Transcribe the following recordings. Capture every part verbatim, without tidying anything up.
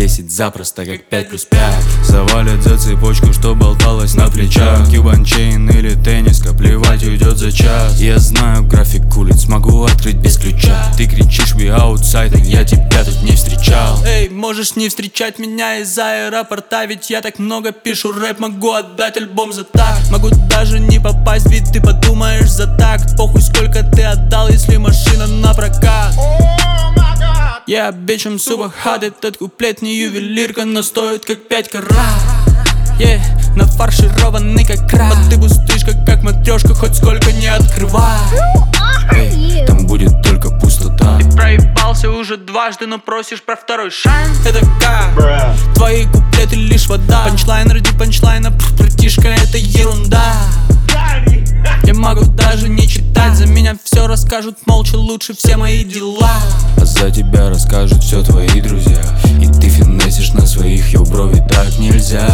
десять запросто, как пять плюс пять. Завалят за цепочку, что болталась на плечах. Кьюбанчейн или тенниска, плевать, уйдет за час. Я знаю график улиц, могу открыть без ключа. Ты кричишь we outside, я тебя тут не встречал. Эй, можешь не встречать меня из-за аэропорта, ведь я так много пишу рэп, могу отдать альбом за так. Могу даже не попасть, ведь ты подумаешь за такт. Похуй сколько ты отдал, если машина на прокат. Я бичем супер хат, этот куплет не ювелирка, но стоит как пять карат. Yeah, нафаршированный как краб, ты пустышка как матрешка, хоть сколько не открывай. Эй, там будет только пустота. Ты проебался уже дважды, но просишь про второй шанс. Это как? Твои куплеты лишь вода. Панчлайн ради панчлайна, пф, братишка, это ерунда. Я могу даже не читать, за меня все расскажут молча, лучше все мои дела. А за тебя расскажут все твои друзья. И ты финесишь на своих, йо, брови, так нельзя.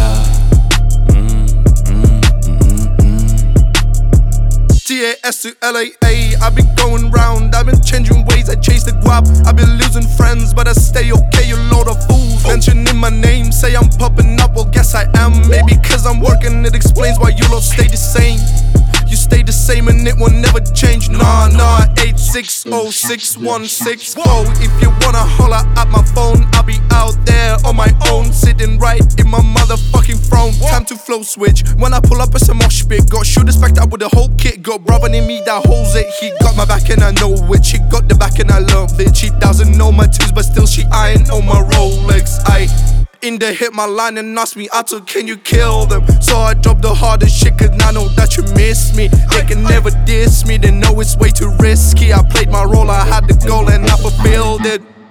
T A S to L A A, I've been going round, I've been changing ways, I chase the guap. I've been losing friends, but I stay okay, you load of fools. Mentioning my name, say I'm popping up, well guess I am. Maybe cause I'm working, it explains why you don't stay the same. You stay the same and it will never change. Nah, nah, eight six oh six one six four. If you wanna holler at my phone, I'll be out there on my own, sitting right in my motherfucking throne. Time to flow switch. When I pull up, it's a mosh pit. Got shooters backed up with the whole kit. Got brother in me that holds it. He got my back and I know it. She got the back and I love it. She doesn't know my twos, but still she eyeing on my Rolex. I in the hit my line and ask me, I told, can you kill them? So I dropped the hardest shit, cause I know that you miss me. They can never diss me, they know it's way too risky. I played my role, I had the goal and I fulfilled it.